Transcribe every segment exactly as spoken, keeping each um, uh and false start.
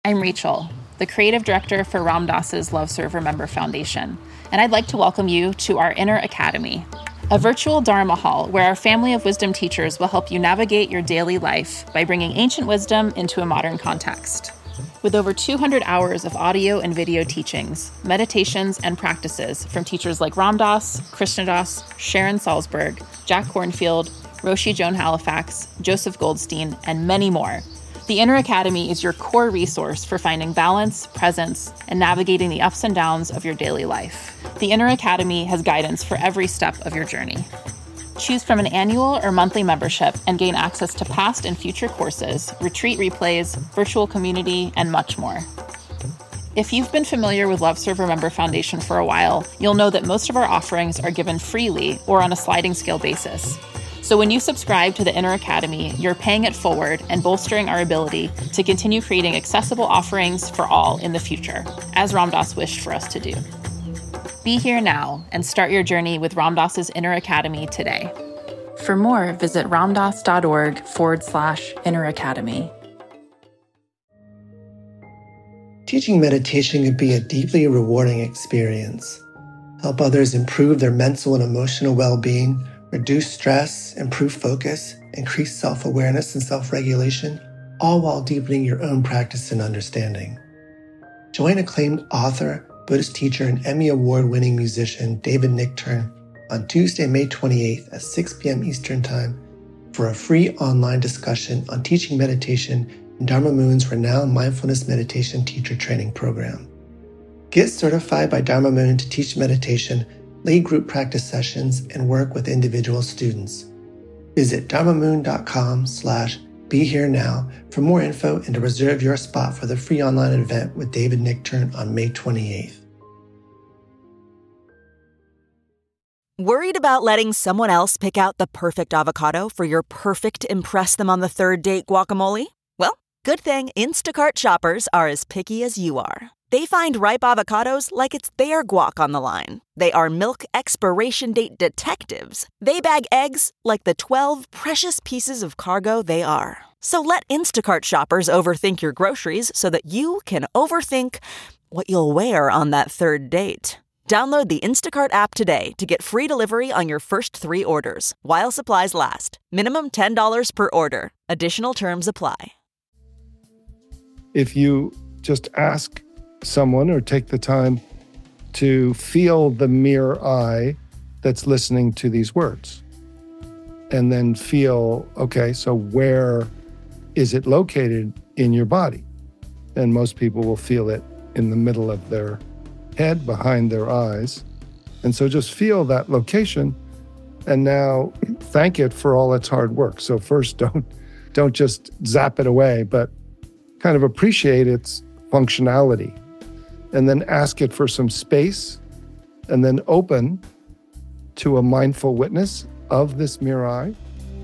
I'm Rachel, the creative director for Ram Dass's Love Serve Remember Foundation, and I'd like to welcome you to our Inner Academy, a virtual Dharma hall where our family of wisdom teachers will help you navigate your daily life by bringing ancient wisdom into a modern context. With over two hundred hours of audio and video teachings, meditations, and practices from teachers like Ram Dass, Krishna Das, Sharon Salzberg, Jack Kornfield, Roshi Joan Halifax, Joseph Goldstein, and many more, the Inner Academy is your core resource for finding balance, presence, and navigating the ups and downs of your daily life. The Inner Academy has guidance for every step of your journey. Choose from an annual or monthly membership and gain access to past and future courses, retreat replays, virtual community, and much more. If you've been familiar with Love Serve Remember Foundation for a while, you'll know that most of our offerings are given freely or on a sliding scale basis. So when you subscribe to the Inner Academy, you're paying it forward and bolstering our ability to continue creating accessible offerings for all in the future, as Ram Dass wished for us to do. Be here now and start your journey with Ram Dass's Inner Academy today. For more, visit ramdass.org forward slash Inner Academy. Teaching meditation can be a deeply rewarding experience. Help others improve their mental and emotional well-being, reduce stress, improve focus, increase self-awareness and self-regulation, all while deepening your own practice and understanding. Join acclaimed author, Buddhist teacher, and Emmy Award-winning musician David Nichtern on Tuesday, May twenty-eighth at six p.m. Eastern Time for a free online discussion on teaching meditation in Dharma Moon's renowned mindfulness meditation teacher training program. Get certified by Dharma Moon to teach meditation, lead group practice sessions, and work with individual students. Visit dharmamoon.com slash be here now for more info and to reserve your spot for the free online event with David Nichtern on May twenty-eighth. Worried about letting someone else pick out the perfect avocado for your perfect impress them on the third date guacamole? Well, good thing Instacart shoppers are as picky as you are. They find ripe avocados like it's their guac on the line. They are milk expiration date detectives. They bag eggs like the twelve precious pieces of cargo they are. So let Instacart shoppers overthink your groceries so that you can overthink what you'll wear on that third date. Download the Instacart app today to get free delivery on your first three orders, while supplies last. Minimum ten dollars per order. Additional terms apply. If you just ask someone or take the time to feel the mere eye that's listening to these words, and then feel, okay, so where is it located in your body? And most people will feel it in the middle of their head, behind their eyes. And so just feel that location, and now thank it for all its hard work. So first, don't don't just zap it away, but kind of appreciate its functionality, and then ask it for some space, and then open to a mindful witness of this mere eye.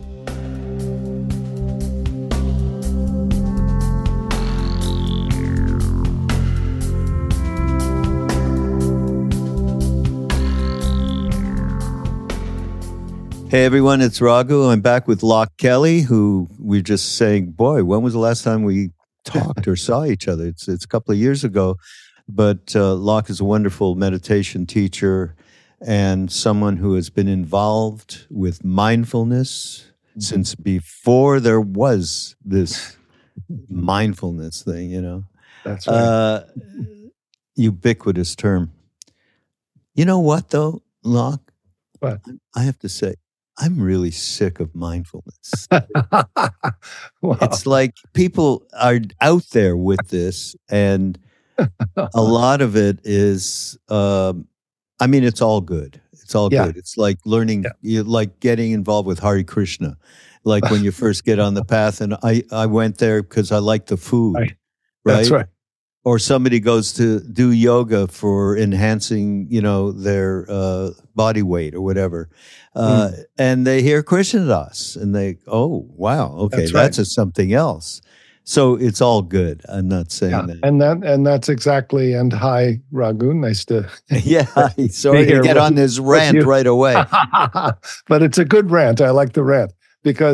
Hey everyone, it's Raghu. I'm back with Locke Kelly, who we're just saying, boy, when was the last time we talked or saw each other? It's it's a couple of years ago. But uh, Locke is a wonderful meditation teacher and someone who has been involved with mindfulness mm-hmm. since before there was this mindfulness thing, you know. That's right. Uh, ubiquitous term. You know what, though, Locke? What? I have to say, I'm really sick of mindfulness. Wow. It's like people are out there with this, and a lot of it is, um, I mean, it's all good. It's all yeah. good. It's like learning, yeah. you, like getting involved with Hare Krishna. Like when you first get on the path, and I, I went there because I like the food, right. right? That's right. Or somebody goes to do yoga for enhancing, you know, their uh, body weight or whatever. Uh, mm. And they hear Krishna Das and they, oh, wow, okay, that's, right. that's a something else. So it's all good. I'm not saying yeah. that. And that and that's exactly, and hi, Raghu, nice to Yeah, sorry to get on this rant right away. But it's a good rant. I like the rant because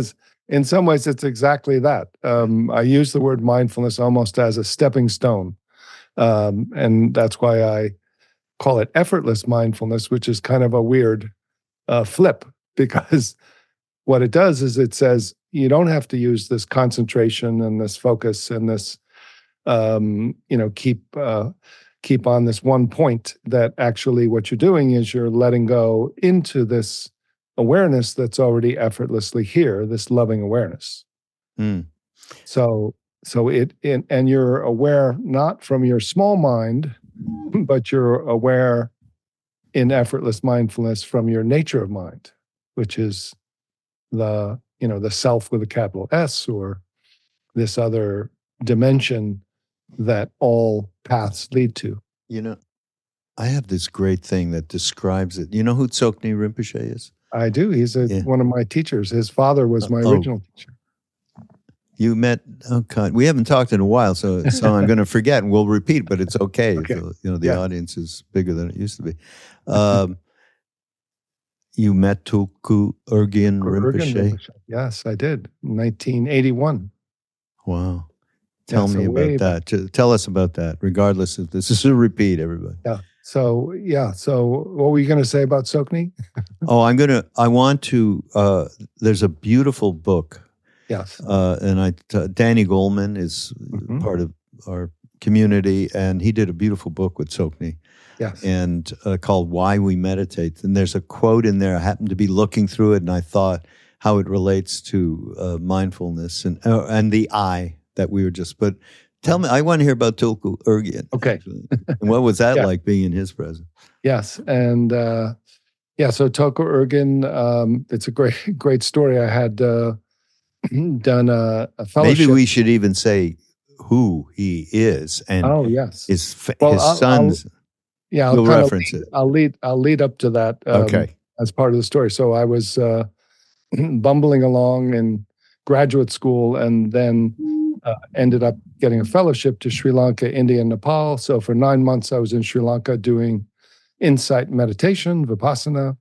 in some ways, it's exactly that. Um, I use the word mindfulness almost as a stepping stone. Um, and that's why I call it effortless mindfulness, which is kind of a weird uh, flip, because what it does is it says you don't have to use this concentration and this focus and this, um, you know, keep uh, keep on this one point. That actually what you're doing is you're letting go into this awareness that's already effortlessly here, this loving awareness. Mm. So, so it, it, and you're aware not from your small mind, but you're aware in effortless mindfulness from your nature of mind, which is the, you know, the self with a capital S, or this other dimension that all paths lead to. You know, I have this great thing that describes it. You know who Tsoknyi Rinpoche is? I do. He's a, Yeah. one of my teachers. His father was my Oh. original teacher. You met, oh God, we haven't talked in a while, so so I'm going to forget and we'll repeat, but it's okay. Okay. So, you know, the Yeah. audience is bigger than it used to be. Um, you met Tulku Urgyen Urgyen Rinpoche? Rinpoche. Yes, I did. nineteen eighty-one. Wow. Tell Yeah, me so way about that. T- Tell us about that, regardless if this is a repeat, everybody. Yeah. So, yeah. So what were you going to say about Tsoknyi? Oh, I'm going to, I want to, uh, there's a beautiful book. Yes. Uh, and I, uh, Danny Goleman is Mhm. part of our community, and he did a beautiful book with Tsoknyi, Yes. and uh, called "Why We Meditate." And there's a quote in there. I happened to be looking through it, and I thought how it relates to uh, mindfulness and uh, and the I that we were just. But tell me, I want to hear about Tulku Urgyen. Okay. actually. And what was that Yeah. like being in his presence? Yes. And uh, yeah, so Tulku Urgyen, um, it's a great, great story. I had uh, done a, a fellowship. Maybe we should even say who he is and Oh, yes. his f- Well, his I'll- sons. Yeah, I'll You'll kind of reference lead, it. I'll lead. I'll lead up to that. um, Okay. As part of the story. So I was uh, bumbling along in graduate school, and then uh, ended up getting a fellowship to Sri Lanka, India, and Nepal. So for nine months, I was in Sri Lanka doing insight meditation, vipassana,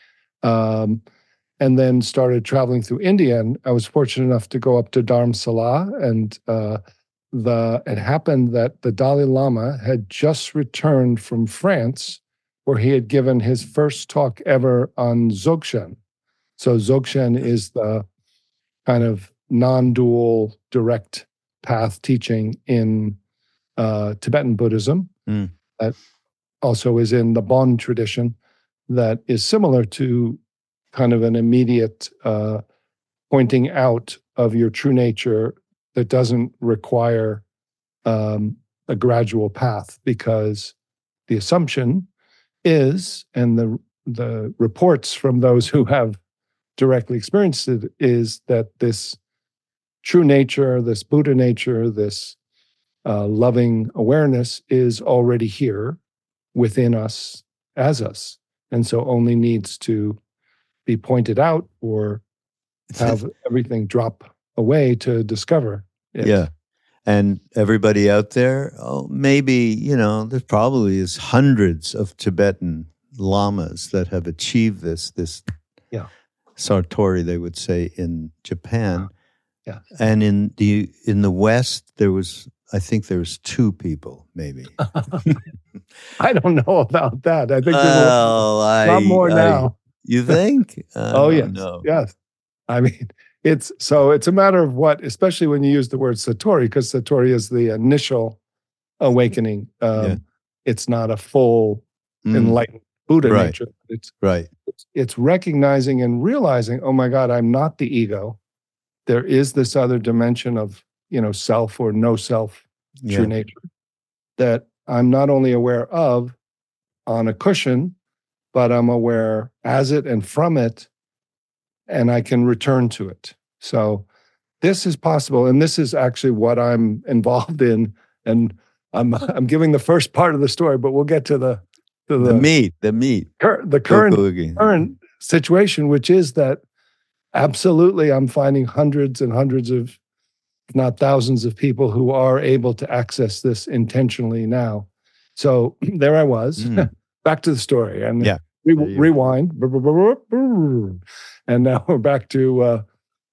um, and then started traveling through India. And I was fortunate enough to go up to Dharamsala, and uh, the it happened that the Dalai Lama had just returned from France, where he had given his first talk ever on Dzogchen. So Dzogchen is the kind of non-dual direct path teaching in uh, Tibetan Buddhism Mm. that also is in the Bon tradition, that is similar to kind of an immediate uh, pointing out of your true nature that doesn't require um, a gradual path, because the assumption is, and the the reports from those who have directly experienced it, is that this true nature, this Buddha nature, this uh, loving awareness is already here within us as us, and so only needs to be pointed out or have everything drop away to discover it. Yeah. And everybody out there, oh, maybe, you know, there probably is hundreds of Tibetan lamas that have achieved this, this Yeah. Sartori, they would say in Japan. Yeah. And in the in the West, there was, I think there was two people, maybe. I don't know about that. I think there's Well, I, a lot more I- now. You think? I Oh, don't yes. know. Yes. I mean, it's so it's a matter of what, especially when you use the word Satori, because Satori is the initial awakening. Um, Yeah. It's not a full Mm, enlightened Buddha Right. nature. It's, right. it's it's recognizing and realizing, oh my God, I'm not the ego. There is this other dimension of, you know, self or no self, Yeah. true nature, that I'm not only aware of on a cushion, but I'm aware as it and from it, and I can return to it. So this is possible, and this is actually what I'm involved in. And I'm I'm giving the first part of the story, but we'll get to the to The the meat, the meat. cur- the current Kokugi. current situation, which is that absolutely I'm finding hundreds and hundreds of, if not thousands of people who are able to access this intentionally now. So there I was, Mm. back to the story, and Yeah. re- There you- rewind, and now we're back to uh,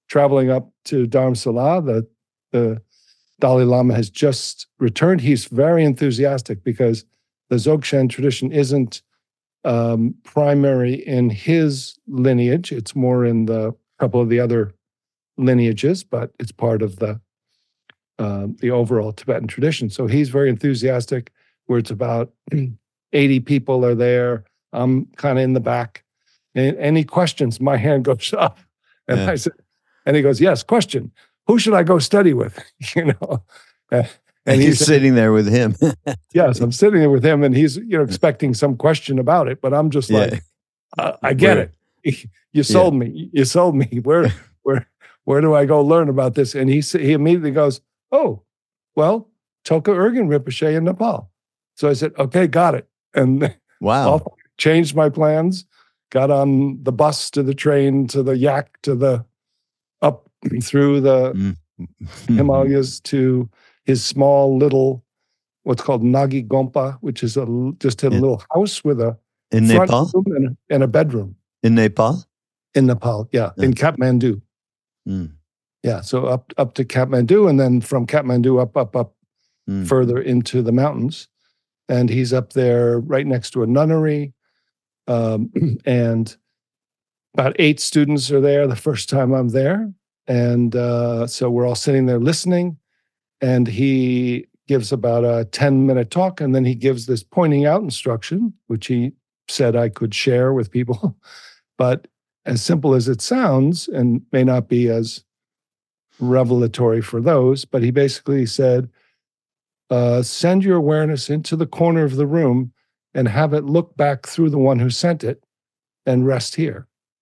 traveling up to Dharamsala. The, the Dalai Lama has just returned. He's very enthusiastic because the Dzogchen tradition isn't um, primary in his lineage. It's more in the couple of the other lineages, but it's part of the uh, the overall Tibetan tradition. So he's very enthusiastic, where it's about eighty people are there. I'm kind of in the back. And any questions, my hand goes up. And yeah. I said, and he goes, yes, question. Who should I go study with? You know? And, and he's sitting there with him. Yes, I'm sitting there with him, and he's, you know, expecting some question about it. But I'm just like, yeah. uh, I get Where? it. You sold yeah. me. You sold me. Where, where, where do I go learn about this? And he he immediately goes, oh, well, Toka Urgyen Rinpoche in Nepal. So I said, okay, got it. And wow, changed my plans. Got on the bus to the train to the yak to the up through the mm-hmm. Himalayas to his small little, what's called Nagi Gompa, which is a just a in, little house with a in front Nepal room and a, and a bedroom. In Nepal? In Nepal, yeah, yeah. in Kathmandu. Mm. Yeah, so up up to Kathmandu, and then from Kathmandu up, up, up mm. further into the mountains. And he's up there right next to a nunnery. Um, and about eight students are there the first time I'm there. And uh, so we're all sitting there listening. And he gives about a ten-minute talk, and then he gives this pointing out instruction, which he said I could share with people. But as simple as it sounds, and may not be as revelatory for those, but he basically said, uh, send your awareness into the corner of the room and have it look back through the one who sent it and rest here.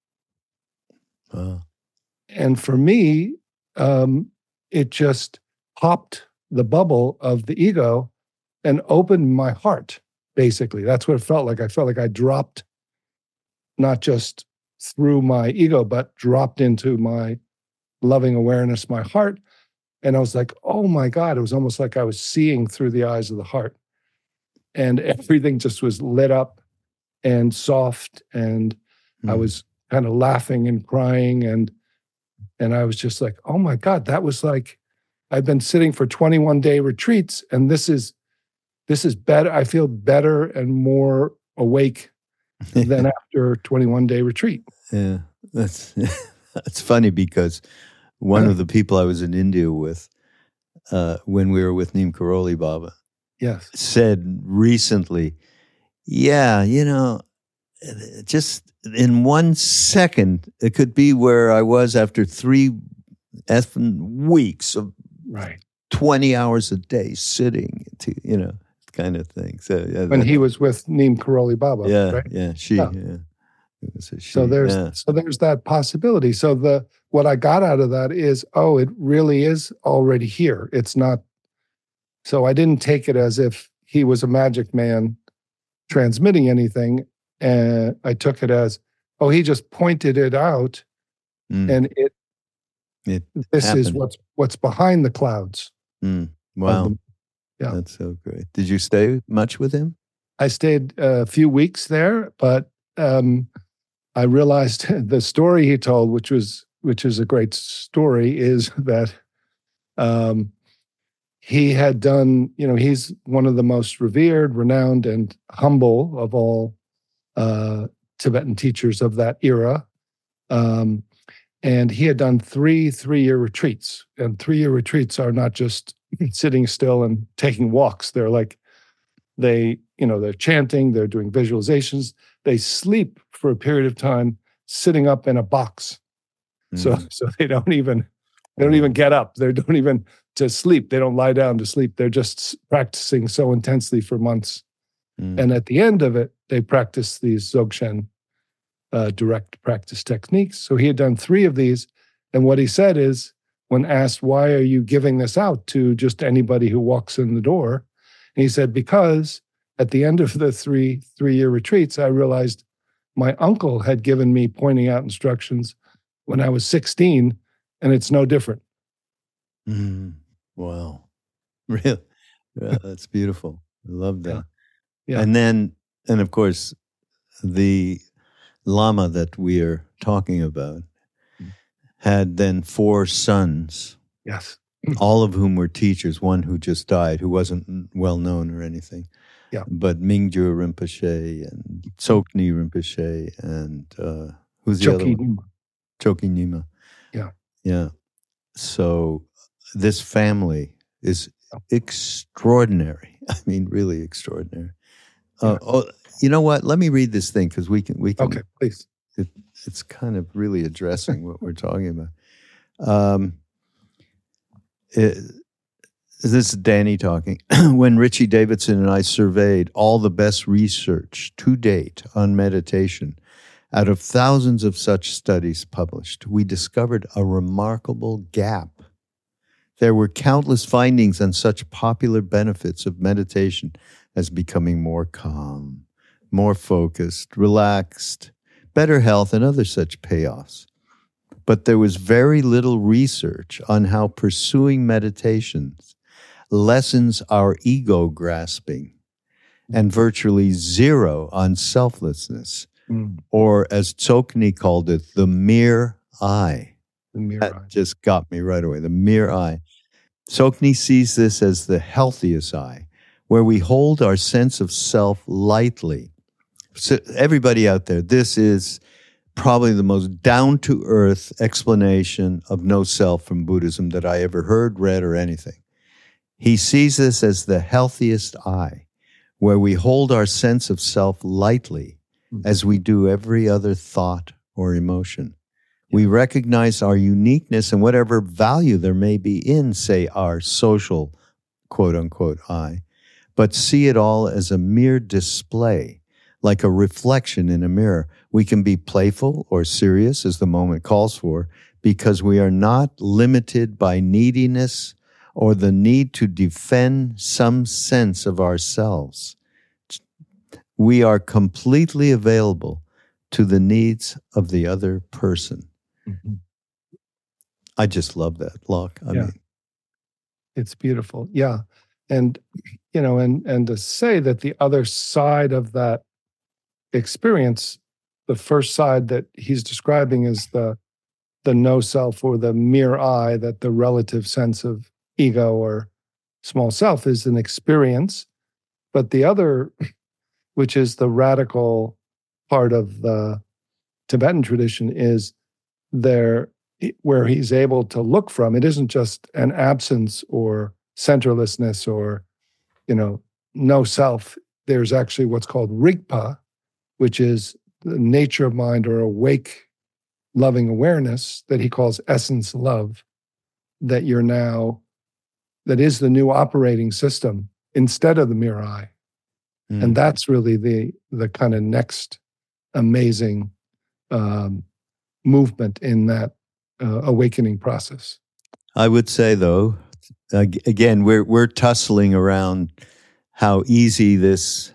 Wow. And for me, um, it just popped the bubble of the ego and opened my heart, basically. That's what it felt like. I felt like I dropped, not just through my ego, but dropped into my loving awareness, my heart. And I was like, oh my God, it was almost like I was seeing through the eyes of the heart. And everything just was lit up and soft. And mm. I was kind of laughing and crying. And and I was just like, oh my God, that was like, I've been sitting for twenty-one day retreats. And this is, this is better. I feel better and more awake than after twenty-one day retreat. Yeah, that's, that's funny because one yeah. of the people I was in India with, uh, when we were with Neem Karoli Baba, yes, said recently, yeah, you know, just in one second, it could be where I was after three effing weeks of right. twenty hours a day sitting, to, you know, kind of thing. So yeah, when he was with Neem Karoli Baba, yeah, right? yeah, she, yeah. yeah. She, so there's yeah. so there's that possibility. So the what I got out of that is, oh, it really is already here. It's not. So I didn't take it as if he was a magic man transmitting anything, and I took it as, oh, he just pointed it out, mm. and it. It this happened. is what's what's behind the clouds. Mm. Wow, the, yeah, that's so great. Did you stay much with him? I stayed a few weeks there, but um, I realized the story he told, which was which is a great story, is that um, he had done. You know, he's one of the most revered, renowned, and humble of all uh, Tibetan teachers of that era. Um, And he had done three three-year retreats. And three-year retreats are not just sitting still and taking walks. They're like, they, you know, they're chanting, they're doing visualizations. They sleep for a period of time sitting up in a box. Mm. So so they don't even, they don't even get up. They don't even to sleep. They don't lie down to sleep. They're just practicing so intensely for months. Mm. And at the end of it, they practice these Dzogchen Uh, direct practice techniques. So he had done three of these. And what he said is, when asked, why are you giving this out to just anybody who walks in the door? And he said, because at the end of the three three-year retreats, I realized my uncle had given me pointing out instructions when I was sixteen, and it's no different. Mm, wow. Really? Yeah, that's beautiful. I love that. Yeah. Yeah. And then, and of course, the Lama that we are talking about had then four sons, Yes. all of whom were teachers, one who just died, who wasn't well known or anything. Yeah. But Mingyur Rinpoche and Tsoknyi Rinpoche and uh, who's the Chokyi other one? Nyingma. Chokyi Nyingma. Yeah. Yeah. So this family is extraordinary. I mean, really extraordinary. Uh, Yeah. oh, you know what? Let me read this thing because we can. We can. Okay, please. It, it's kind of really addressing what we're talking about. Um, it, this is Danny talking. When Richie Davidson and I surveyed all the best research to date on meditation, out of thousands of such studies published, we discovered a remarkable gap. There were countless findings on such popular benefits of meditation as becoming more calm, more focused, relaxed, better health, and other such payoffs. But there was very little research on how pursuing meditations lessens our ego grasping, and virtually zero on selflessness, Mm, or as Tsoknyi called it, the mere I. the mirror That eye. just got me right away, the mere I. Tsoknyi sees this as the healthiest I, where we hold our sense of self lightly. So everybody out there, this is probably the most down-to-earth explanation of no self from Buddhism that I ever heard, read, or anything. He sees this as the healthiest I, where we hold our sense of self lightly as we do every other thought or emotion. We recognize our uniqueness and whatever value there may be in, say, our social, quote-unquote, I, but see it all as a mere display, like a reflection in a mirror. We can be playful or serious as the moment calls for, because we are not limited by neediness or the need to defend some sense of ourselves. We are completely available to the needs of the other person. Mm-hmm. I just love that, Locke. I Yeah. mean, It's beautiful. Yeah. And, you know, and, and to say that the other side of that experience, the first side that he's describing is the, the no self or the mere I, that the relative sense of ego or small self is an experience. But the other, which is the radical part of the Tibetan tradition, is there where he's able to look from. It isn't just an absence or centerlessness or, you know, no self. There's actually what's called Rigpa, which is the nature of mind or awake loving awareness that he calls essence love, that you're now, that is the new operating system instead of the mere I. mm. And that's really the the kind of next amazing um, movement in that uh, awakening process. I would say, though, ag- again, we're we're tussling around how easy this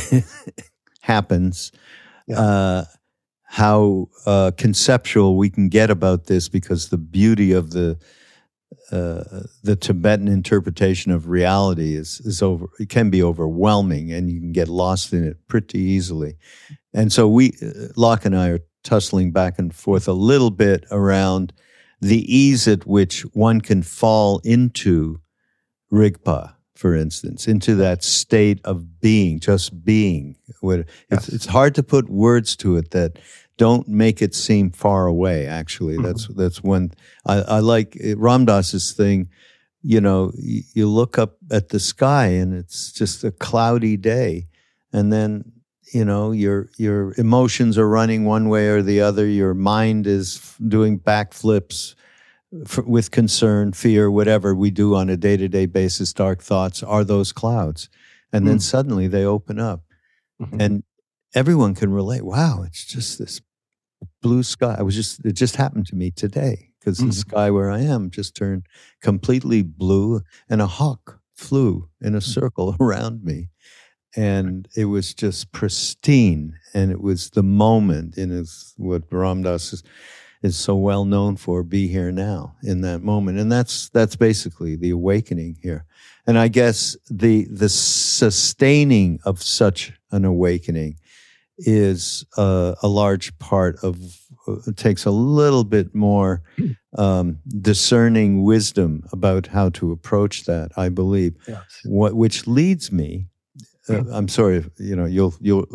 happens, Yeah. uh, how uh, conceptual we can get about this, because the beauty of the uh, the Tibetan interpretation of reality is is over. It can be overwhelming, and you can get lost in it pretty easily. And so we, uh, Locke and I, are tussling back and forth a little bit around the ease at which one can fall into Rigpa, for instance, into that state of being, just being. Where it's, Yes. it's hard to put words to it that don't make it seem far away, actually. Mm-hmm. That's that's one, I, I like Ram Dass's thing, you know, you, you look up at the sky and it's just a cloudy day, and then, you know, your your emotions are running one way or the other, your mind is doing backflips f- with concern, fear, whatever we do on a day-to-day basis, dark thoughts are those clouds. And then Mm. suddenly they open up. Mhm. And everyone can relate. Wow, it's just this blue sky. I was just it just happened to me today, because Mhm. the sky where I am just turned completely blue, and a hawk flew in a circle around me, and it was just pristine. And it was the moment in his, what Ram Dass is, is so well known for, be here now, in that moment. And that's that's basically the awakening here. And I guess the the sustaining of such an awakening is uh, a large part of, uh, it takes a little bit more um, discerning wisdom about how to approach that, I believe. Yes. What, which leads me, uh, I'm sorry, you know, you'll, you'll,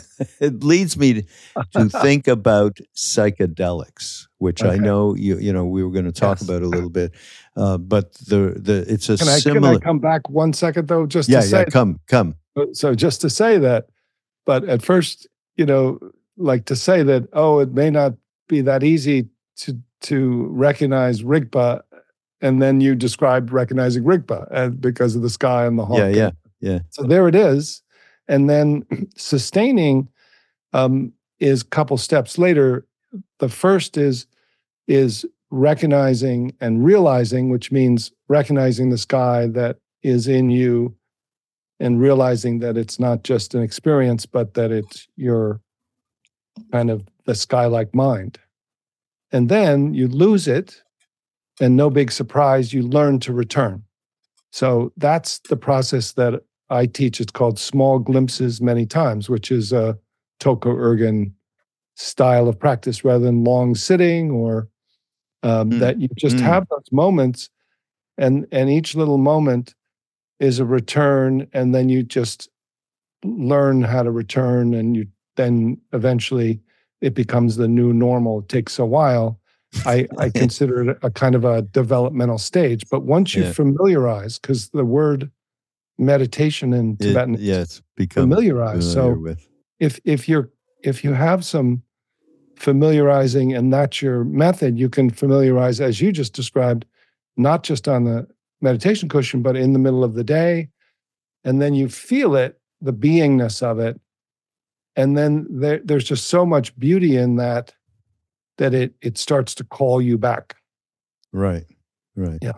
it leads me to, to think about psychedelics, which okay. I know, you you know, we were going to talk yes. about a little bit, uh, but the, the, it's a can I, similar. Can I come back one second though, just yeah, to say. Yeah, come, come. So just to say that, but at first, you know, like to say that, oh, it may not be that easy to to recognize Rigpa, and then you described recognizing Rigpa and because of the sky and the hawk. Yeah, yeah, yeah. So there it is. And then sustaining um, is a couple steps later. The first is is recognizing and realizing, which means recognizing the sky that is in you and realizing that it's not just an experience, but that it's your kind of the sky-like mind. And then you lose it, and no big surprise, you learn to return. So that's the process that I teach. It's called small glimpses many times, which is a Toko Ergen style of practice rather than long sitting, or um, mm. that you just mm. have those moments, and and each little moment is a return, and then you just learn how to return, and you then eventually it becomes the new normal. It takes a while. I, I consider it a kind of a developmental stage. But once you yeah. familiarize, because the word meditation in Tibetan it, yeah, it's familiarize. So with. if if you're if you have some familiarizing and that's your method, you can familiarize, as you just described, not just on the meditation cushion, but in the middle of the day. And then you feel it, the beingness of it. And then there, there's just so much beauty in that, that it it starts to call you back. Right, right. Yeah.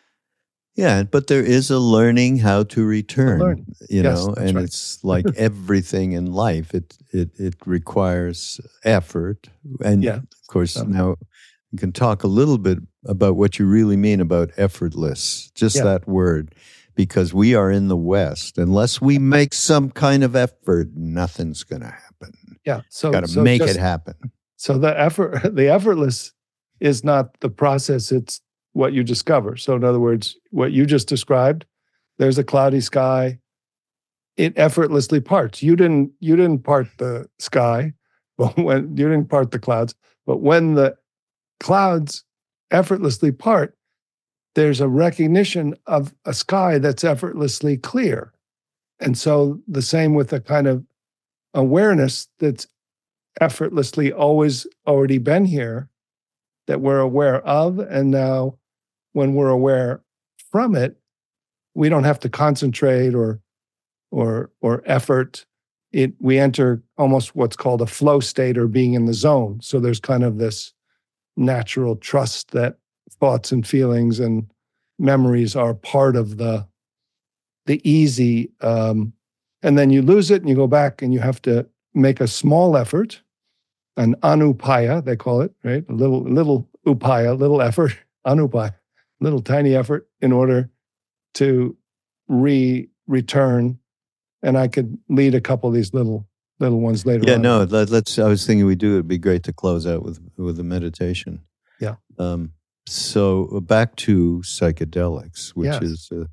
Yeah, but there is a learning how to return, learning. you yes, know, and right. it's like everything in life. It it it requires effort. And yeah. of course, um, now you can talk a little bit about what you really mean about effortless, just yeah. that word, because we are in the West. Unless we make some kind of effort, nothing's going to happen. Yeah, so got to so make just, it happen. So the effort, the effortless is not the process, it's what you discover. So in other words, what you just described, there's a cloudy sky, it effortlessly parts. You didn't you didn't part the sky, but when you didn't part the clouds, but when the clouds effortlessly part, there's a recognition of a sky that's effortlessly clear. And so the same with a kind of awareness that's effortlessly always already been here, that we're aware of. And now when we're aware from it, we don't have to concentrate or or or effort. It we enter almost what's called a flow state, or being in the zone. So there's kind of this natural trust that thoughts and feelings and memories are part of the the easy, um, and then you lose it and you go back and you have to make a small effort, an anupaya, they call it, right? A little, little upaya, little effort, anupaya, little tiny effort in order to re return. And I could lead a couple of these little little ones later yeah, on. no, let, let's, I was thinking we do, it'd be great to close out with, with a meditation. Yeah. Um, so back to psychedelics, which yes. is a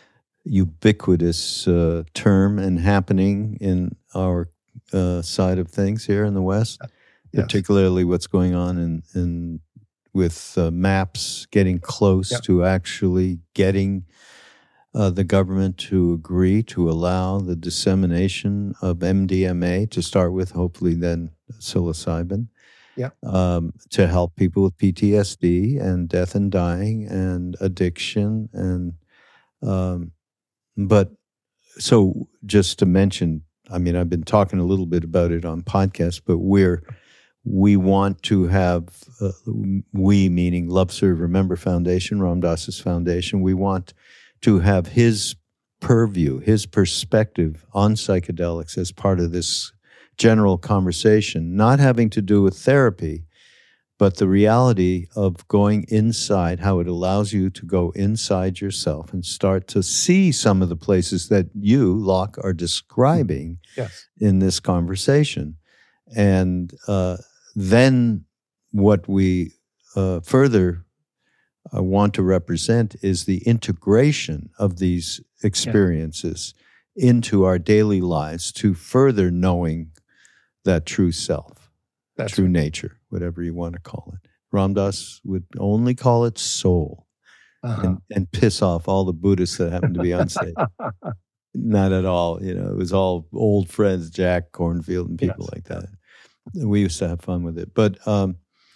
ubiquitous uh, term and happening in our uh, side of things here in the West, yes. particularly what's going on in, in with uh, MAPS getting close yep. to actually getting uh, the government to agree to allow the dissemination of M D M A to start with, hopefully then psilocybin. Yeah. Um, to help people with P T S D and death and dying and addiction. And, um, but so just to mention, I mean, I've been talking a little bit about it on podcasts, but we're, we want to have, uh, we meaning Love Serve Remember Foundation, Ram Dass's foundation, we want to have his purview, his perspective on psychedelics as part of this general conversation, not having to do with therapy, but the reality of going inside, how it allows you to go inside yourself and start to see some of the places that you, Locke, are describing yes. in this conversation. And uh, then what we uh, further uh, want to represent is the integration of these experiences yeah. into our daily lives to further knowing that true self, That's true right. nature, whatever you want to call it. Ram Dass would only call it soul uh-huh. and, and piss off all the Buddhists that happen to be on stage. Not at all. You know, it was all old friends, Jack Kornfield and people yes. like that. We used to have fun with it. But um,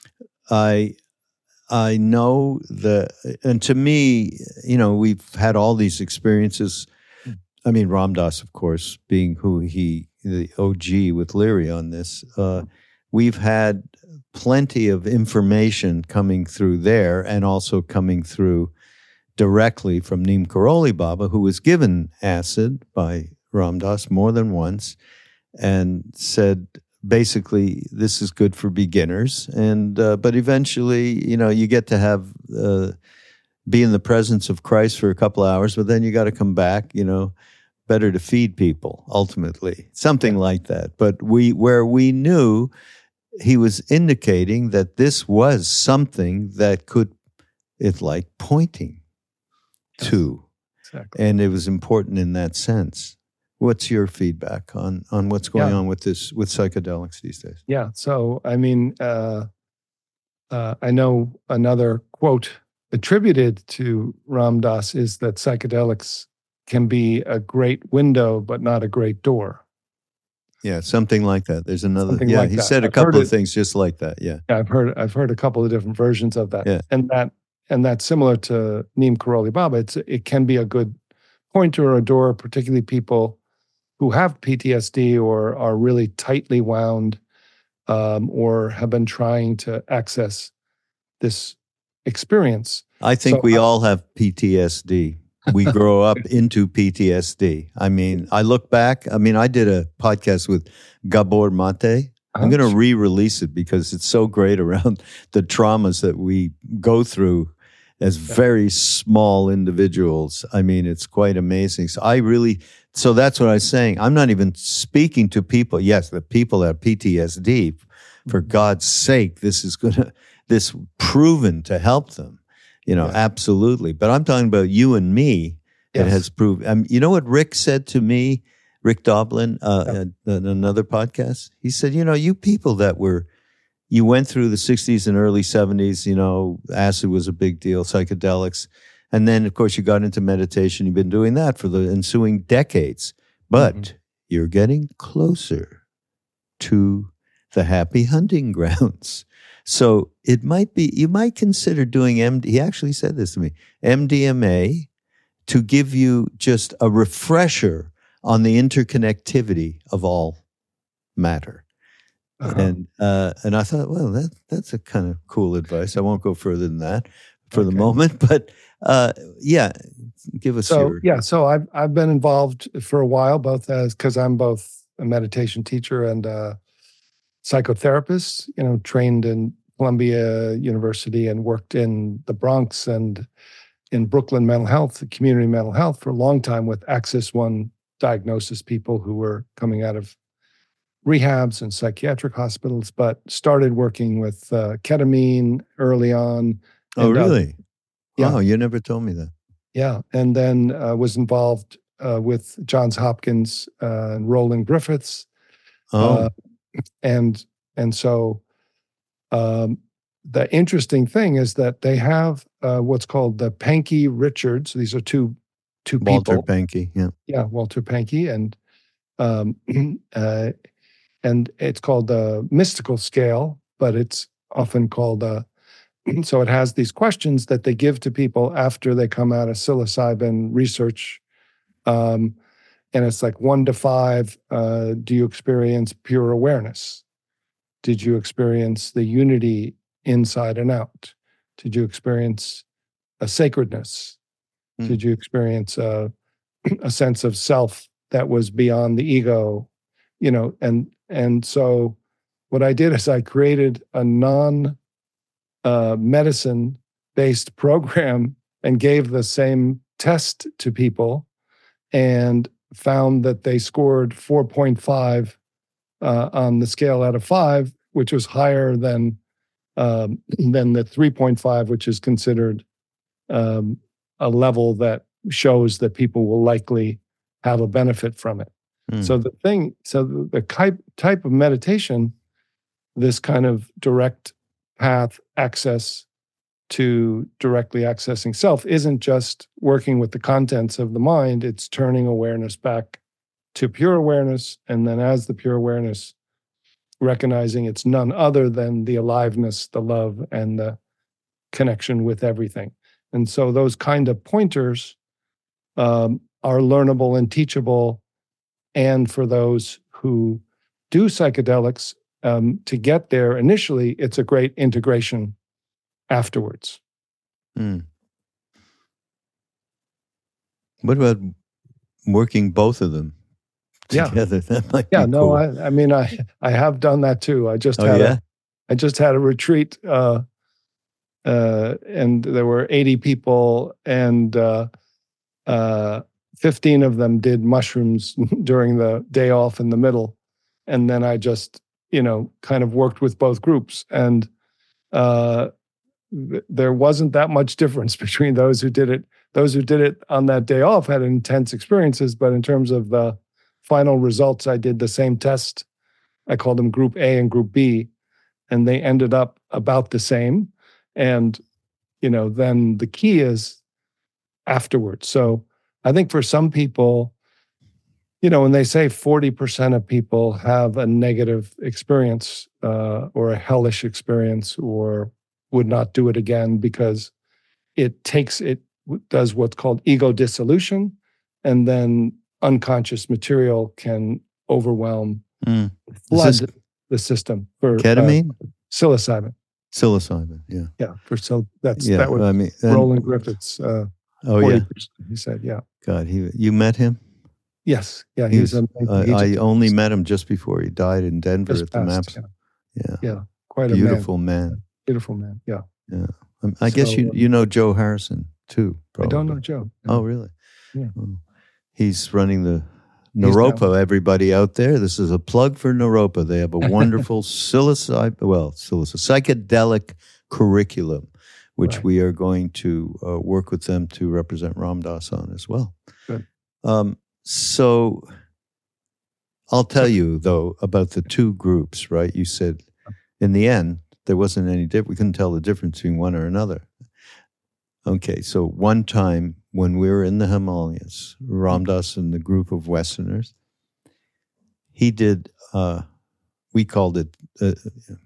I I know that, and to me, you know, we've had all these experiences. I mean, Ram Dass, of course, being who he, the O G with Leary on this, uh, we've had plenty of information coming through there and also coming through directly from Neem Karoli Baba, who was given acid by Ram Dass more than once and said, basically, this is good for beginners. And uh, but eventually, you know, you get to have, uh, be in the presence of Christ for a couple hours, but then you got to come back, you know, better to feed people, ultimately. Something like that. But we, where we knew he was indicating that this was something that could, it's like pointing to. Exactly. And it was important in that sense. What's your feedback on, on what's going yeah. on with this, with psychedelics these days? Yeah. So, I mean, uh, uh, I know another quote attributed to Ram Dass is that psychedelics can be a great window, but not a great door. Yeah, something like that. There's another. Something yeah, like he that. said a I've couple of it, things just like that. Yeah. yeah, I've heard. I've heard a couple of different versions of that. Yeah. and that and that's similar to Neem Karoli Baba. It's it can be a good pointer or a door, particularly people who have P T S D or are really tightly wound, um, or have been trying to access this experience. I think so we I, all have P T S D. We grow up into P T S D. I mean, I look back. I mean, I did a podcast with Gabor Mate. I'm going to re-release it because it's so great around the traumas that we go through as very small individuals. I mean, it's quite amazing. So I really, so that's what I was saying. I'm not even speaking to people. Yes, the people that have P T S D, for God's sake, this is going to, this proven to help them. You know, yeah. absolutely. But I'm talking about you and me. Yes. It has proved. Um, you know what Rick said to me, Rick Doblin, uh, yeah. in another podcast? He said, you know, you people that were, you went through the sixties and early seventies, you know, acid was a big deal, psychedelics. And then, of course, you got into meditation. You've been doing that for the ensuing decades. But mm-hmm. you're getting closer to the happy hunting grounds. So it might be, you might consider doing M D, he actually said this to me, M D M A to give you just a refresher on the interconnectivity of all matter. Uh-huh. And uh, and I thought, well, that that's a kind of cool advice. I won't go further than that for okay. the moment, but uh, yeah, give us so, your... Yeah, so I've, I've been involved for a while, both as, because I'm both a meditation teacher and a psychotherapist, you know, trained in Columbia University and worked in the Bronx and in Brooklyn mental health, community mental health for a long time with Axis One diagnosis people who were coming out of rehabs and psychiatric hospitals, but started working with uh, ketamine early on. Oh, and, really? Uh, yeah. Wow, you never told me that. Yeah, and then uh, was involved uh, with Johns Hopkins uh, and Roland Griffiths. Oh. Uh, and and so um, the interesting thing is that they have uh, what's called the Pankey Richards. These are two two Walter people. Walter Pankey, yeah. Yeah, Walter Pankey. And um, uh, and it's called the mystical scale, but it's often called uh, so it has these questions that they give to people after they come out of psilocybin research. Um, and it's like one to five, uh, do you experience pure awareness? Did you experience the unity inside and out? Did you experience a sacredness? Mm. Did you experience a, a sense of self that was beyond the ego? You know, and and so what I did is I created a non uh, medicine based program and gave the same test to people and found that they scored four point five uh, on the scale out of five, which was higher than um, than the three point five, which is considered um, a level that shows that people will likely have a benefit from it. Mm. So the thing, so the, the type type of meditation, this kind of direct path access to directly accessing self, isn't just working with the contents of the mind. It's turning awareness back to pure awareness, and then as the pure awareness, recognizing it's none other than the aliveness, the love, and the connection with everything. And so those kind of pointers um, are learnable and teachable. And for those who do psychedelics, um, to get there initially, it's a great integration afterwards. Mm. What about working both of them together? Yeah, that might yeah. be No, cool. I, I mean, I I have done that too. I just oh, had yeah? a, I just had a retreat, uh, uh, and there were eighty people, and uh, uh, fifteen of them did mushrooms during the day off in the middle, and then I just, you know, kind of worked with both groups, and uh, th- there wasn't that much difference between those who did it. Those who did it on that day off had intense experiences, but in terms of the final results, I did the same test. I called them Group A and Group B, and they ended up about the same. And, you know, then the key is afterwards. So I think for some people, you know, when they say forty percent of people have a negative experience uh, or a hellish experience or would not do it again because it takes, it does what's called ego dissolution, and then unconscious material can overwhelm, mm. flood the system for ketamine, uh, psilocybin. Psilocybin, yeah, yeah. For so that's yeah. that was I mean, and, Roland Griffiths. Uh, oh forty yeah, he said, yeah. God, he you met him? Yes, yeah. He He's was, a, I, he I just, only met him just before he died in Denver just at the passed, MAPS. Yeah. Yeah, yeah, quite beautiful a man. man. Beautiful man. Yeah, yeah. Um, I so, guess you you know Joe Harrison too. Probably. I don't know Joe. No. Oh, really? Yeah. Oh. He's running the Naropa. Everybody out there, this is a plug for Naropa. They have a wonderful psilocybin, well, psilocybin, psychedelic curriculum, which right. we are going to uh, work with them to represent Ram Dass on as well. Good. Um, so I'll tell you, though, about the two groups, right? You said in the end, there wasn't any difference. We couldn't tell the difference between one or another. Okay, so one time when we were in the Himalayas, Ram Dass and the group of Westerners, he did, uh, we called it, uh,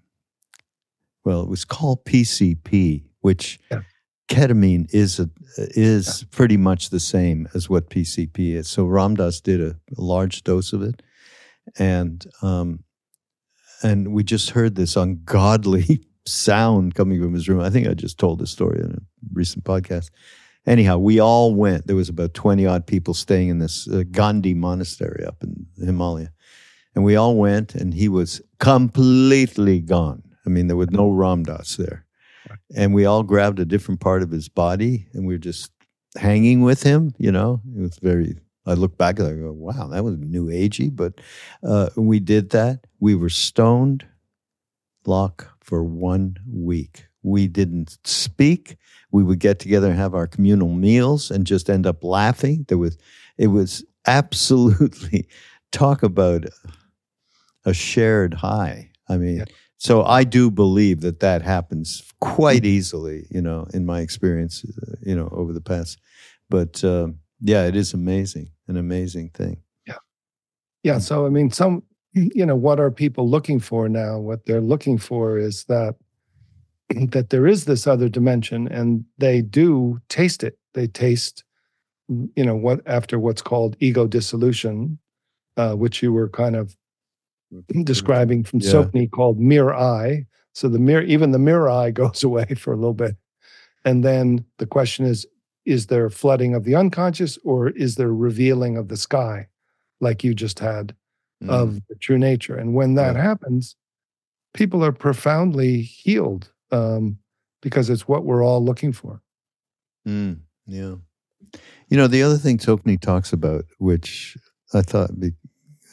well, it was called P C P, which yeah. ketamine is a, is yeah. pretty much the same as what P C P is. So Ram Dass did a, a large dose of it, and um, and we just heard this ungodly sound coming from his room. I think I just told this story in a recent podcast. Anyhow, we all went. There was about twenty odd people staying in this uh, Gandhi monastery up in the Himalaya. And we all went, and he was completely gone. I mean, there was no Ram Dass there. And we all grabbed a different part of his body, and we were just hanging with him, you know. It was very, I look back and I go, wow, that was new agey. But uh, we did that. We were stoned, Locke, for one week. We didn't speak. We would get together and have our communal meals and just end up laughing. There was, it was absolutely, talk about a shared high. I mean, yeah. So I do believe that that happens quite easily, you know, in my experience, uh, you know, over the past. But uh, yeah, it is amazing, an amazing thing. Yeah. Yeah. So, I mean, some, you know, what are people looking for now? What they're looking for is that that there is this other dimension, and they do taste it. They taste, you know, what after what's called ego dissolution, uh, which you were kind of describing from yeah. Sopni, called mirror eye. So the mirror, even the mirror eye goes away for a little bit. And then the question is, is there flooding of the unconscious, or is there revealing of the sky, like you just had, mm. of the true nature? And when that yeah. happens, people are profoundly healed, um, because it's what we're all looking for. Mm, yeah. You know, the other thing Sopni talks about, which I thought be,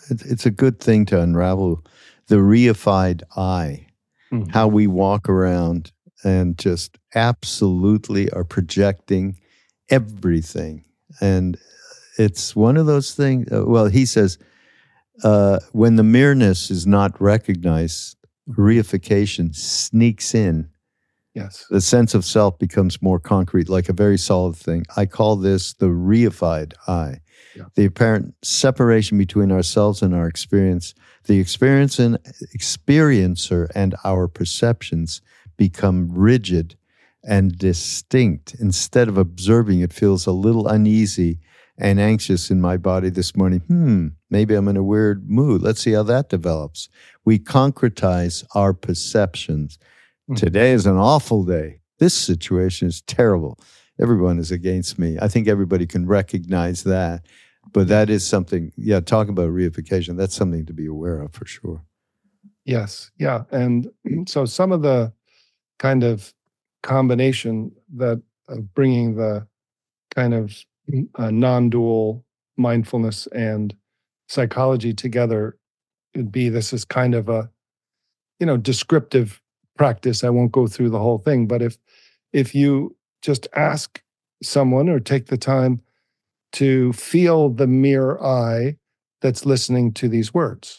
it's, it's a good thing to unravel the reified I, mm-hmm. how we walk around and just absolutely are projecting everything. And it's one of those things, uh, well, he says, uh, when the mirrorness is not recognized, reification sneaks in. Yes. The sense of self becomes more concrete, like a very solid thing. I call this the reified I. Yeah. The apparent separation between ourselves and our experience. The experience and experiencer and our perceptions become rigid and distinct. Instead of observing, it feels a little uneasy and anxious in my body this morning. Hmm, maybe I'm in a weird mood. Let's see how that develops. We concretize our perceptions. Mm-hmm. Today is an awful day. This situation is terrible. Everyone is against me. I think everybody can recognize that. But that is something, yeah, talk about reification. That's something to be aware of for sure. Yes, yeah. And so some of the kind of combination that of bringing the kind of uh, non-dual mindfulness and psychology together would be, this is kind of a, you know, descriptive practice. I won't go through the whole thing, but if if you just ask someone or take the time to feel the mirror I that's listening to these words,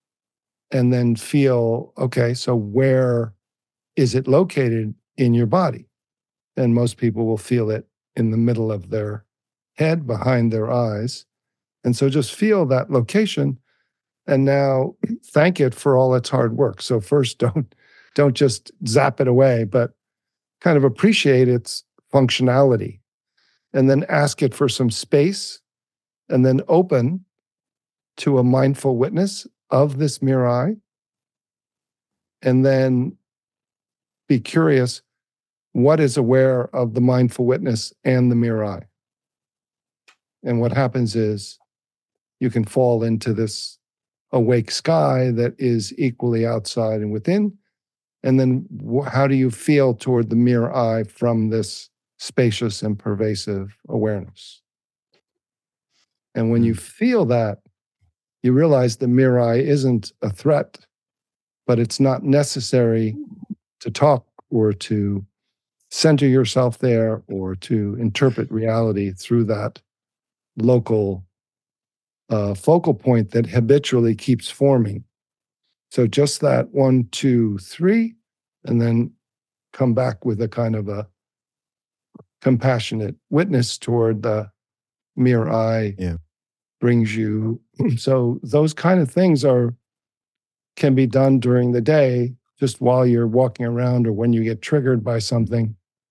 and then feel, okay, so where is it located in your body? And most people will feel it in the middle of their head, behind their eyes. And so just feel that location, and now thank it for all its hard work. So first, don't don't just zap it away, but kind of appreciate its functionality, and then ask it for some space, and then open to a mindful witness of this mirror I, and then be curious, what is aware of the mindful witness and the mirror I? And what happens is you can fall into this awake sky that is equally outside and within. And then wh- how do you feel toward the mirror I from this spacious and pervasive awareness? And when you feel that, you realize the mirror I isn't a threat, but it's not necessary to talk or to center yourself there or to interpret reality through that local uh, focal point that habitually keeps forming. So just that one, two, three, and then come back with a kind of a compassionate witness toward the mirror I. Yeah. Brings you. So those kind of things are can be done during the day, just while you're walking around or when you get triggered by something.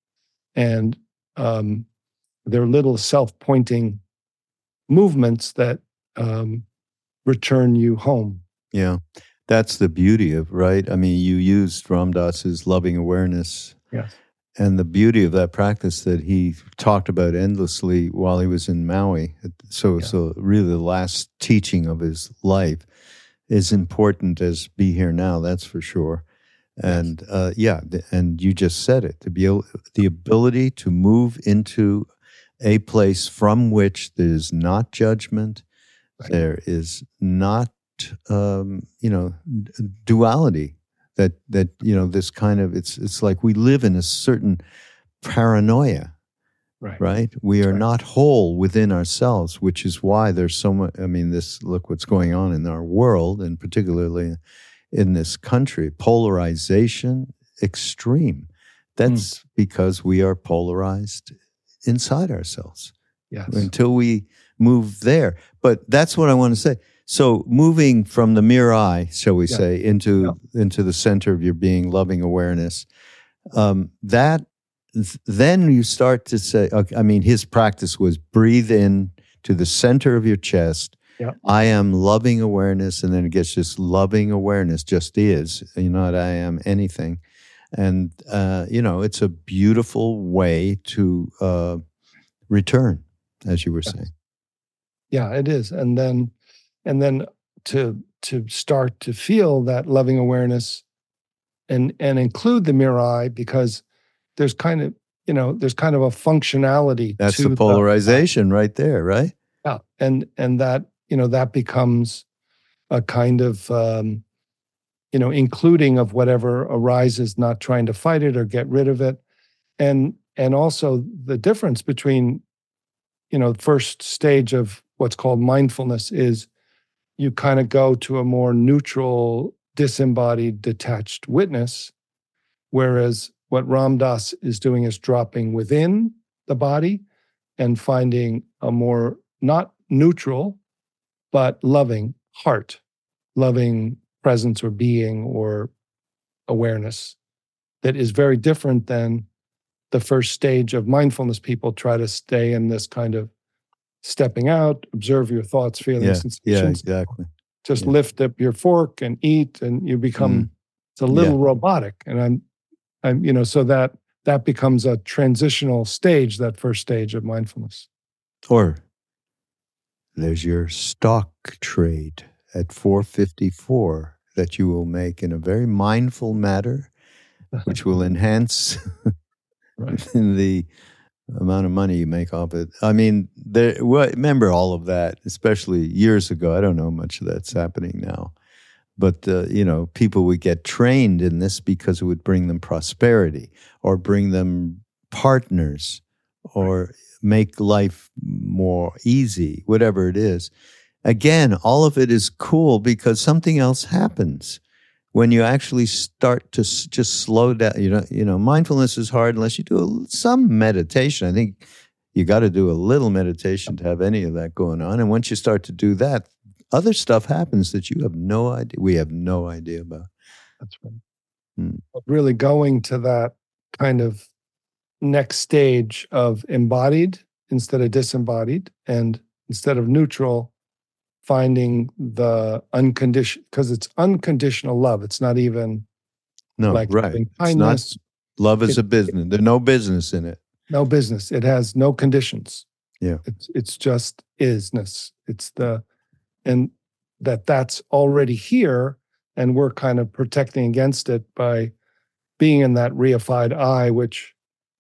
And um, they're little self-pointing movements that um, return you home. Yeah, that's the beauty of, right? I mean, you used Ram Dass's loving awareness. Yes. And the beauty of that practice that he talked about endlessly while he was in Maui. So, yeah. so really the last teaching of his life is important as Be Here Now, that's for sure. And yes. uh, yeah, and you just said it, to be able, the ability to move into a place from which there is not judgment, right. There is not, um, you know, duality. That that you know, this kind of, it's it's like we live in a certain paranoia, right? Right? We are right. not whole within ourselves, which is why there's so much. I mean, this look what's going on in our world, and particularly in this country, polarization extreme. That's mm. because we are polarized inside ourselves. Yes. Until we move there, but that's what I want to say. So moving from the mirror I, shall we yeah. say, into yeah. into the center of your being, loving awareness, um, that th- then you start to say, okay, I mean, his practice was breathe in to the center of your chest. Yeah. I am loving awareness, and then it gets just loving awareness, just is. You know, I am anything, and uh, you know, it's a beautiful way to uh, return, as you were yes. saying. Yeah, it is, and then. And then to to start to feel that loving awareness and and include the mirror I, because there's kind of, you know, there's kind of a functionality. That's to the polarization the, right there, right? Yeah. And and that, you know, that becomes a kind of, um, you know, including of whatever arises, not trying to fight it or get rid of it. And, and also the difference between, you know, the first stage of what's called mindfulness is you kind of go to a more neutral, disembodied, detached witness, whereas what Ram Dass is doing is dropping within the body and finding a more not neutral, but loving heart, loving presence or being or awareness that is very different than the first stage of mindfulness. People try to stay in this kind of stepping out, observe your thoughts, feelings, Yeah, sensations. yeah, exactly. Just Yeah. lift up your fork and eat, and you become Mm. it's a little Yeah. robotic. And I'm, I'm, you know, so that that becomes a transitional stage, that first stage of mindfulness. Or there's your stock trade at four fifty-four that you will make in a very mindful manner, which will enhance Right. the amount of money you make off it. I mean, there. Well, remember all of that, especially years ago. I don't know much of that's happening now. But, uh, you know, people would get trained in this because it would bring them prosperity or bring them partners or make life more easy, whatever it is. Again, all of it is cool because something else happens when you actually start to s- just slow down. You know, you know, mindfulness is hard unless you do a, some meditation. I think you got to do a little meditation to have any of that going on. And once you start to do that, other stuff happens that you have no idea. We have no idea about. That's right. Hmm. But really going to that kind of next stage of embodied instead of disembodied, and instead of neutral, finding the unconditional, because it's unconditional love. It's not even No, like right. loving It's not kindness. love is It- a business. There's no business in it. No business. It has no conditions. Yeah. It's it's just isness. It's the and that that's already here, and we're kind of protecting against it by being in that reified eye, which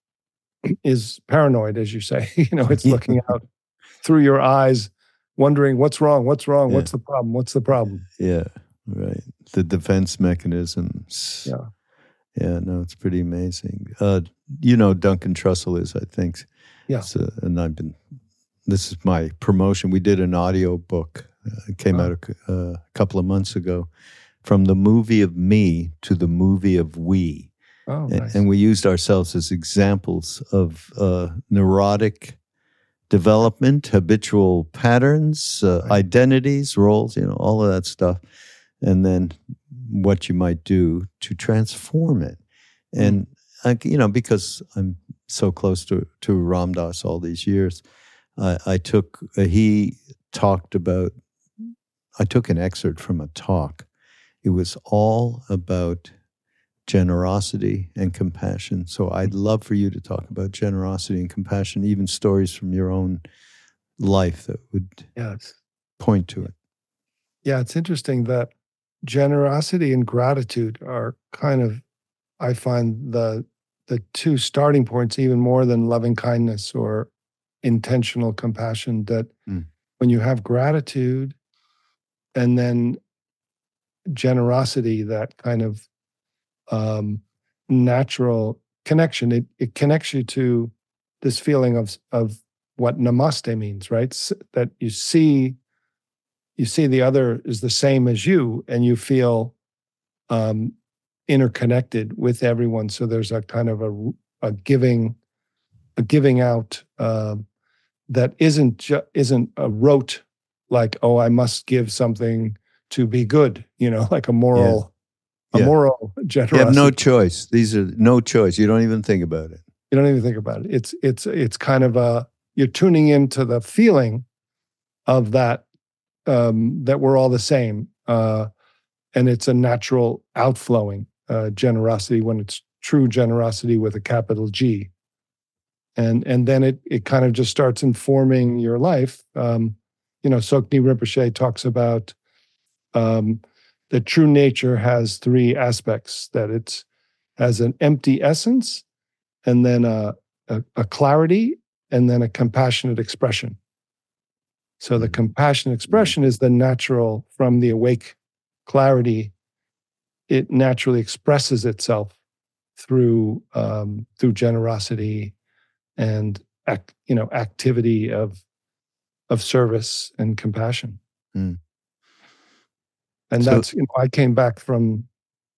is paranoid, as you say. You know, it's looking out through your eyes, wondering what's wrong, what's wrong, Yeah. what's the problem, what's the problem. Yeah, right. The defense mechanisms. Yeah. Yeah, no, it's pretty amazing. Uh, you know, Duncan Trussell is, I think. Yeah. So, and I've been, this is my promotion. We did an audio book. Uh, it came Wow. out a, uh, a couple of months ago. From the movie of me to the movie of we. Oh, And, nice. and we used ourselves as examples of uh, neurotic development, habitual patterns, uh, Right. identities, roles, you know, all of that stuff. And then what you might do to transform it. And, I, you know, because I'm so close to, to Ram Dass all these years, I, I took, uh, he talked about, I took an excerpt from a talk. It was all about generosity and compassion. So I'd love for you to talk about generosity and compassion, even stories from your own life that would Yeah, it's, point to it. yeah, it's interesting that generosity and gratitude are kind of, I find the the two starting points even more than loving kindness or intentional compassion. That Mm. when you have gratitude and then generosity, that kind of um, natural connection, it it connects you to this feeling of of what namaste means, right? S- That you see you see the other is the same as you, and you feel um, interconnected with everyone. So there's a kind of a, a giving, a giving out um, that isn't ju- isn't a rote, like, oh, I must give something to be good, you know, like a moral, Yeah. a moral You generosity. have no choice. These are no choice. You don't even think about it. You don't even think about it. It's it's it's kind of a, you're tuning into the feeling of that, um, that we're all the same, uh, and it's a natural outflowing uh, generosity when it's true generosity with a capital G, and and then it it kind of just starts informing your life. Um, you know, Sokni Rinpoche talks about um, that true nature has three aspects: that it's has an empty essence, and then a, a, a clarity, and then a compassionate expression. So the Mhm. compassion expression is the natural, from the awake clarity, it naturally expresses itself through um, through generosity and act, you know, activity of of service and compassion. Mm. And So- that's, you know, I came back from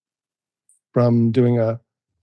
from doing a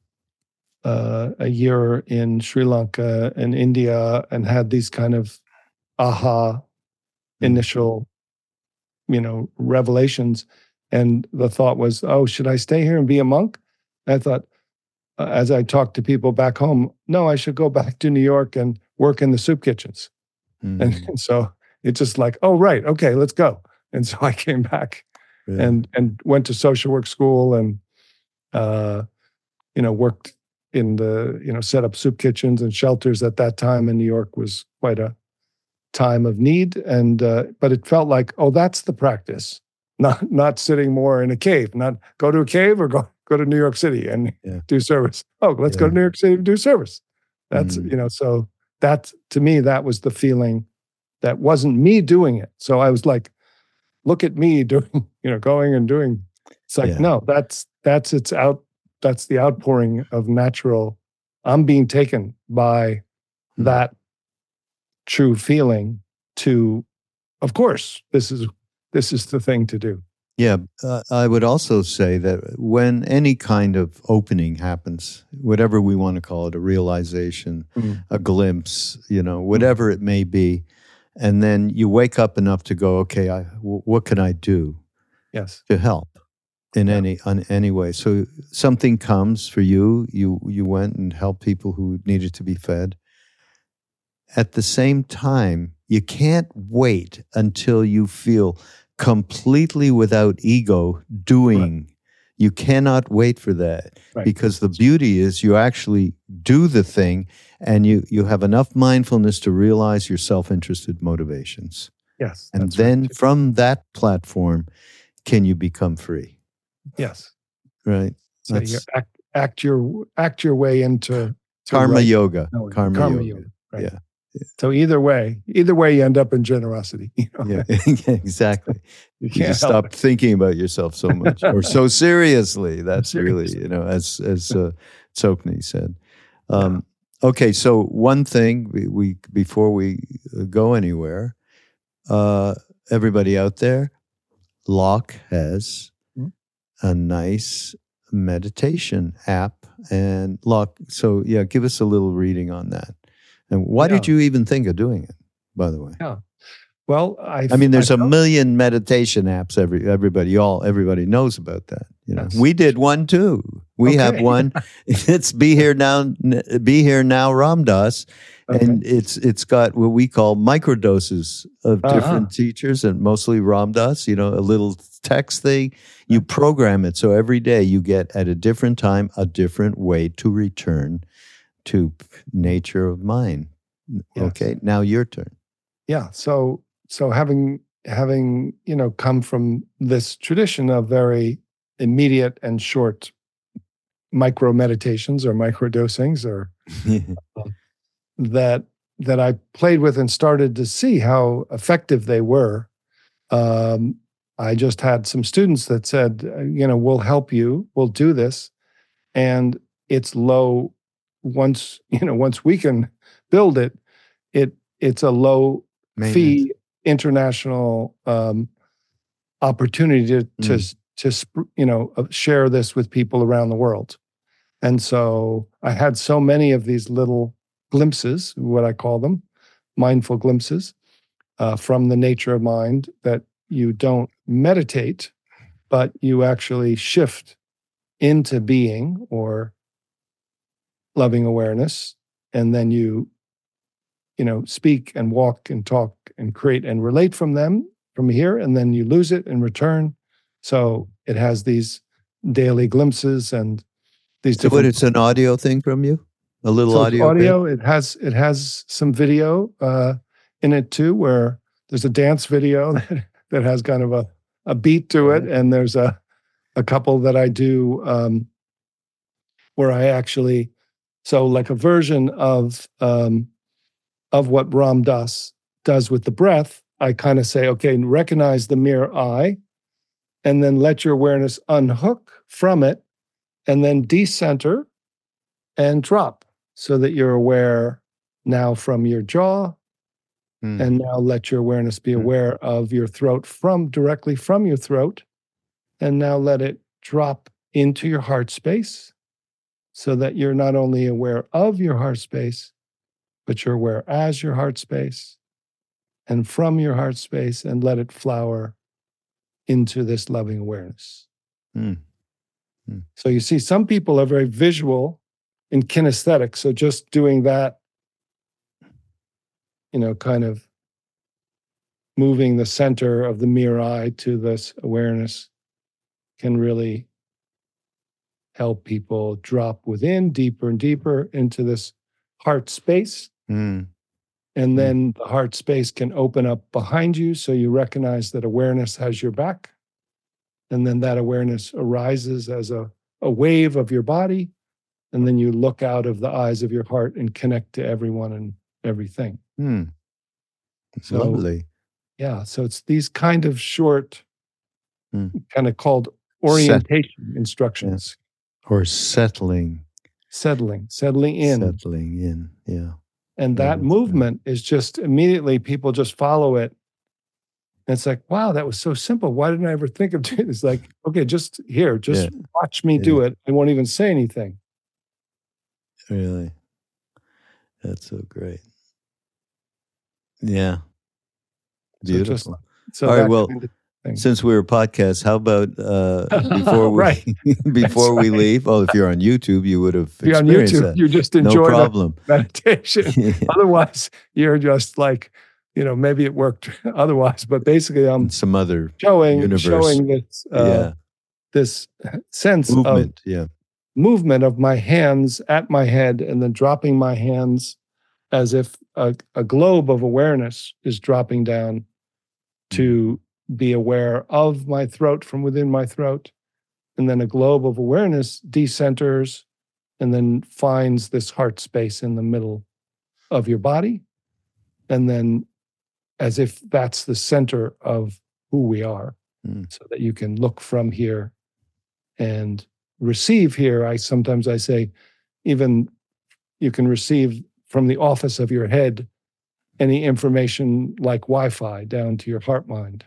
uh, a year in Sri Lanka and India, and had these kind of aha initial, you know, revelations. And the thought was, oh, should I stay here and be a monk? I thought, uh, as I talked to people back home, no, I should go back to New York and work in the soup kitchens. Mm. And, and so it's just like, oh, right, okay, let's go. And so I came back Yeah. and and went to social work school, and uh, you know, worked in the, you know, set up soup kitchens and shelters. At that time in New York was quite a time of need, and uh, but it felt like, oh, that's the practice, not not sitting more in a cave, not go to a cave or go go to New York City and Yeah. do service. Oh, let's go Yeah. to New York City and do service. That's Mm. you know, so that, to me, that was the feeling. That wasn't me doing it. So I was like, look at me doing, you know, going and doing. It's like, Yeah. no, that's that's it's out. That's the outpouring of natural. I'm being taken by Mm. that true feeling to, of course, this is this is the thing to do. Yeah, uh, I would also say that when any kind of opening happens, whatever we want to call it, a realization, Mm. a glimpse, you know, whatever it may be, and then you wake up enough to go, okay, I, w- what can I do Yes. to help in Yeah. any on any way? So something comes for you. You you went and helped people who needed to be fed. At the same time, you can't wait until you feel completely without ego doing. You cannot wait for that, Right. because the beauty is you actually do the thing, and you you have enough mindfulness to realize your self-interested motivations. Yes. And that's then right too. from that platform, can you become free? Yes. Right? So you That's act act your act your way into to karma right yoga. knowing. Karma, Karma yoga. yoga, right. Yeah. So either way, either way, you end up in generosity. You know? Yeah, exactly. You You can't just help stop it. thinking about yourself so much or so seriously. That's Seriously. really, you know, as as uh, Tsoknyi said. Um, okay, so one thing we, we before we go anywhere, uh, everybody out there, Locke has Hmm? a nice meditation app, and Locke. So yeah, give us a little reading on that. And why did Yeah. you even think of doing it? By the way. Well, I I mean, there's I a felt- million meditation apps. Every everybody, all everybody knows about that. You know, Yes. we did one too. We have Okay. one. It's Be Here Now, Be Here Now, Ram Dass, Okay. and it's it's got what we call microdoses of Uh-huh. different teachers, and mostly Ram Dass. You know, a little text thing. You program it so every day you get at a different time a different way to return to nature of mind. Yes. Okay, now your turn. Yeah. So so having having you know come from this tradition of very immediate and short micro meditations or micro dosings, or that that I played with and started to see how effective they were. Um, I just had some students that said, uh, you know, we'll help you, we'll do this, and it's low. Once you know, once we can build it, it it's a low fee international um, opportunity to to Mm. to sp- you know uh, share this with people around the world. And so I had so many of these little glimpses, what I call them, mindful glimpses uh, from the nature of mind, that you don't meditate, but you actually shift into being or loving awareness, and then you you know speak and walk and talk and create and relate from them from here, and then you lose it in return. So it has these daily glimpses and these So what, different it's an audio thing from you? A little so it's audio? bit? audio. It has it has some video uh, in it too, where there's a dance video that, that has kind of a, a beat to it, and there's a a couple that I do um, where I actually so like a version of um, of what Ram Dass does with the breath I kind of say, okay, recognize the mirror eye, and then let your awareness unhook from it, and then decenter and drop so that you're aware now from your jaw. Mm. And now let your awareness be aware of your throat from directly from your throat. And now let it drop into your heart space so that you're not only aware of your heart space, but you're aware as your heart space and from your heart space, and let it flower into this loving awareness. Mm. Mm. So you see, some people are very visual and kinesthetic. So just doing that, you know, kind of moving the center of the mirror eye to this awareness can really help people drop within deeper and deeper into this heart space. Mm. And then the heart space can open up behind you, so you recognize that awareness has your back. And then that awareness arises as a, a wave of your body. And then you look out of the eyes of your heart and connect to everyone and everything. Mm. So, Lovely. Yeah, so it's these kind of short, Mm. kind of called orientation Set. instructions. Yeah. Or settling. Settling, settling in. Settling in, yeah. And Yeah, that movement is just immediately people just follow it. And it's like, wow, that was so simple. Why didn't I ever think of doing this? Like, okay, just here, just Yeah. watch me Yeah. do it. I won't even say anything. Really? That's so great. Yeah. Beautiful. So, just, so All right, that well, kind of thing. since we're a podcast, how about uh, before we Right. before That's we right. leave? Oh, if you're on YouTube, you would have If you're on experienced YouTube, that. you just No enjoy the problem. meditation. Yeah. Otherwise, you're just like, you know, maybe it worked otherwise, but basically I'm In some other showing universe. showing this uh, yeah. this sense Movement. of Yeah. movement of my hands at my head, and then dropping my hands as if a, a globe of awareness is dropping down to be aware of my throat from within my throat. And then a globe of awareness decenters and then finds this heart space in the middle of your body. And then as if that's the center of who we are, Mm. so that you can look from here and receive here. I sometimes I say, even you can receive from the office of your head any information like Wi-Fi down to your heart mind.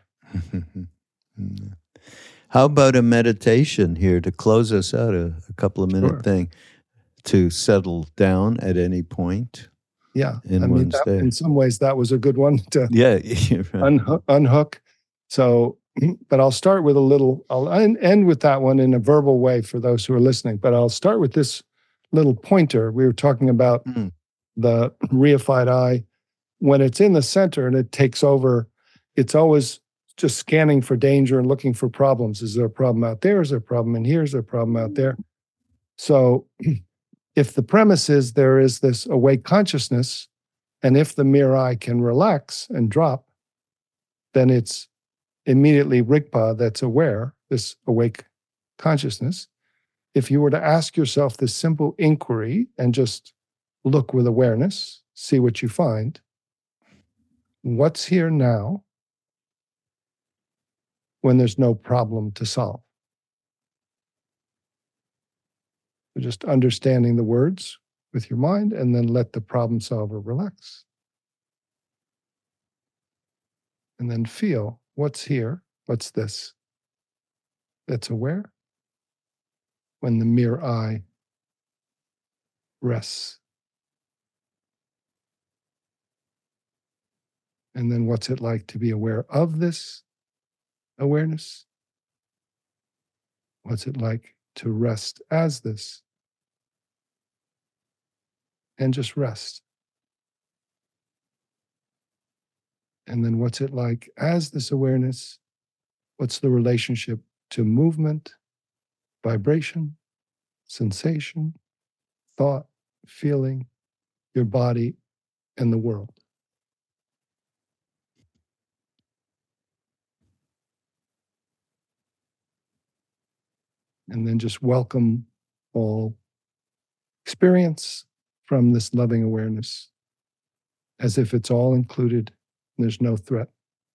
How about a meditation here to close us out, a, a couple of minute Sure. thing to settle down at any point? Yeah, In I mean, one's that, day. in some ways, that was a good one to Yeah. You're right. unhook, unhook. So, but I'll start with a little, I'll en- end with that one in a verbal way for those who are listening, but I'll start with this little pointer. We were talking about Mm. the reified eye. When it's in the center and it takes over, it's always just scanning for danger and looking for problems. Is there a problem out there? Is there a problem in here? Is there a problem out there? So if the premise is there is this awake consciousness, and if the mirror eye can relax and drop, then it's immediately Rigpa that's aware, this awake consciousness. If you were to ask yourself this simple inquiry and just look with awareness, see what you find. What's here now when there's no problem to solve? So just understanding the words with your mind, and then let the problem solver relax. And then feel what's here, what's this that's aware when the mirror eye rests. And then what's it like to be aware of this awareness? What's it like to rest as this? And just rest. And then what's it like as this awareness? What's the relationship to movement, vibration, sensation, thought, feeling, your body, and the world? And then just welcome all experience from this loving awareness as if it's all included and there's no threat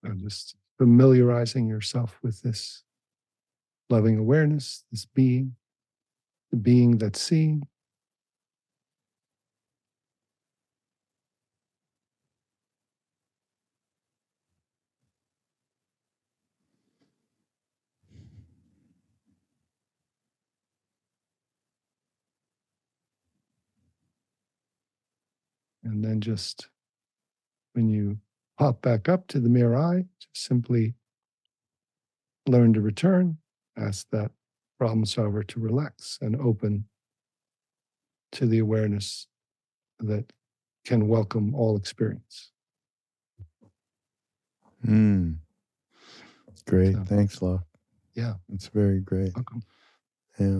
So just familiarizing yourself with this loving awareness, this being, the being that's seeing. And then just when you pop back up to the mirror eye, just simply learn to return, ask that problem solver to relax and open to the awareness that can welcome all experience. Mm. Great. So, Thanks, Locke. Yeah. It's very great. Welcome. Yeah.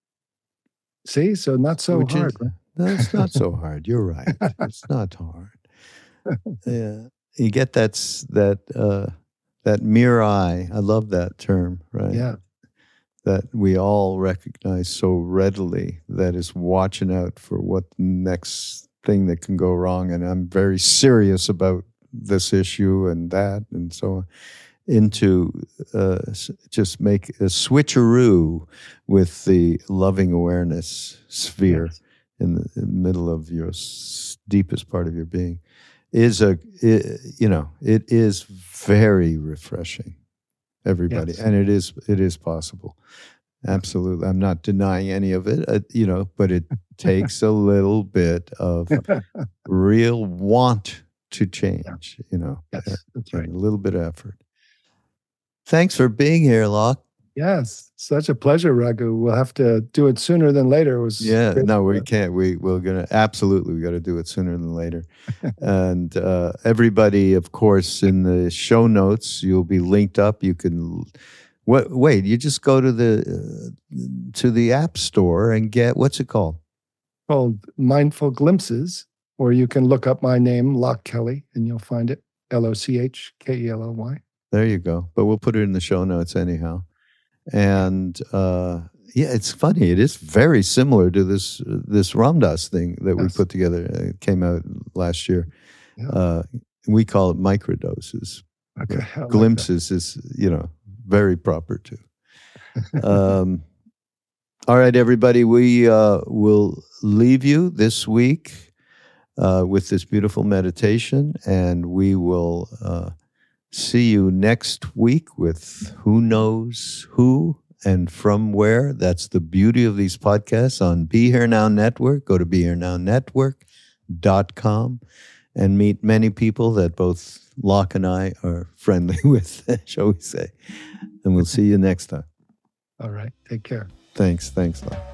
See, so not so Which hard. Is, right? no, it's not so hard. You're right. It's not hard. Yeah. You get that, that, uh, that mirror eye. I love that term, right? Yeah. That we all recognize so readily, that is watching out for what next thing that can go wrong. And I'm very serious about this issue and that and so on, into uh, just make a switcheroo with the loving awareness sphere. Yes. in, the, in the middle of your s- deepest part of your being is a, it, you know, it is very refreshing, everybody. Yes. And it is, it is possible. Absolutely. I'm not denying any of it, uh, you know, but it takes a little bit of real want to change, you know, yes, that's right. A little bit of effort. Thanks for being here, Locke. Yes, such a pleasure, Raghu. We'll have to do it sooner than later. It was yeah, no, we can't. We we're gonna absolutely we got to do it sooner than later. And uh, everybody, of course, in the show notes, you'll be linked up. You can. What? Wait, you just go to the uh, to the App Store and get what's it called? Called Mindful Glimpses, or you can look up my name, Locke Kelly, and you'll find it. L O C H K E L L Y. There you go. But we'll put it in the show notes anyhow. And uh, yeah, it's funny. It is very similar to this uh, this Ram Dass thing that yes. we put together. It came out last year. Yeah. Uh, we call it microdoses. Okay, like glimpses that. Is, you know, very proper too. um, all right, everybody. We uh, will leave you this week uh, with this beautiful meditation, and we will uh, see you next week with Who Knows Who and From Where. That's the beauty of these podcasts on Be Here Now Network. Go to be here now network dot com and meet many people that both Locke and I are friendly with, shall we say. And we'll see you next time. All right. Take care. Thanks. Thanks, Locke.